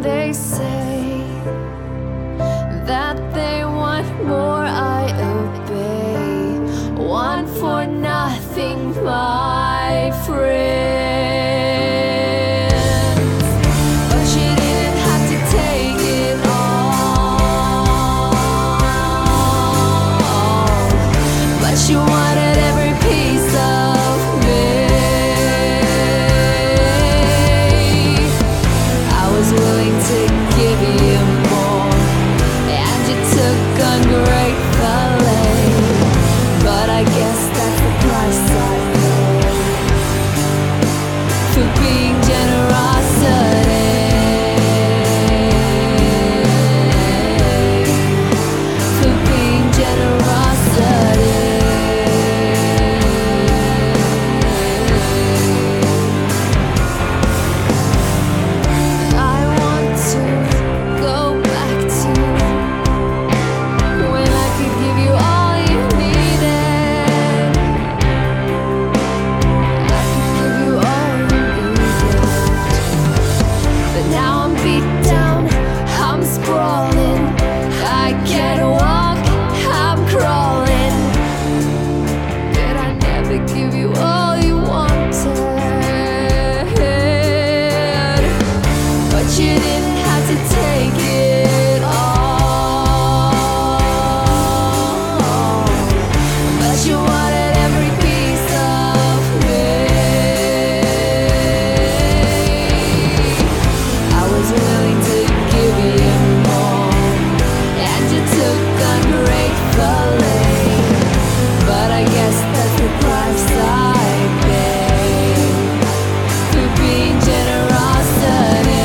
They say that they want more, I obey. One for nothing, my friends. But you didn't have to take it all. But you wanted every piece of me. I was willing to give you more, and you took ungratefully. But I guess that's the price I pay for being generosity. For being generosity. I want to go back to when I could give you all you needed. I could give you all you needed. But now I'm beat down, I'm sprawling. I can't walk, I'm crawling. Did I never give you all you wanted? But you didn't have to take it all. But you wanted every piece of me. I was willing to give you more, and you took ungratefully. But I guess that's the price I pay for being generosity.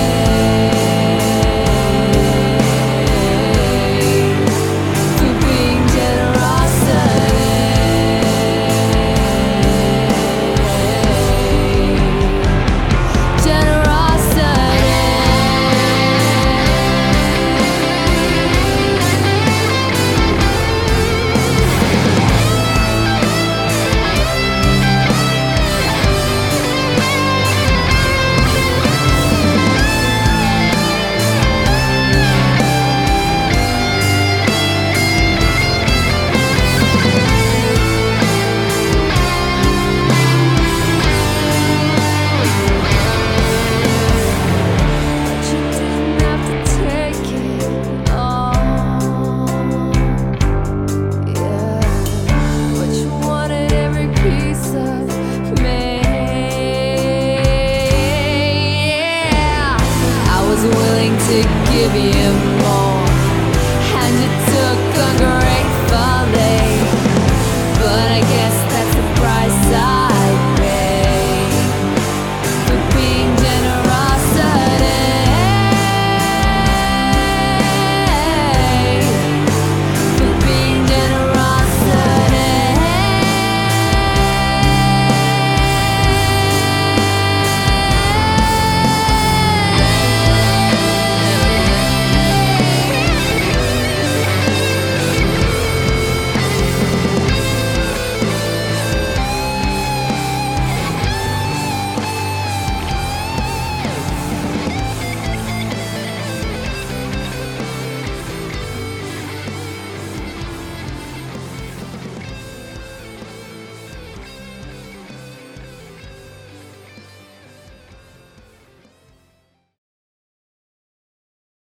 For being generosity. But you didn't have to take it all. Yeah, but you wanted every piece of me. Yeah, I was willing to give you more, and you took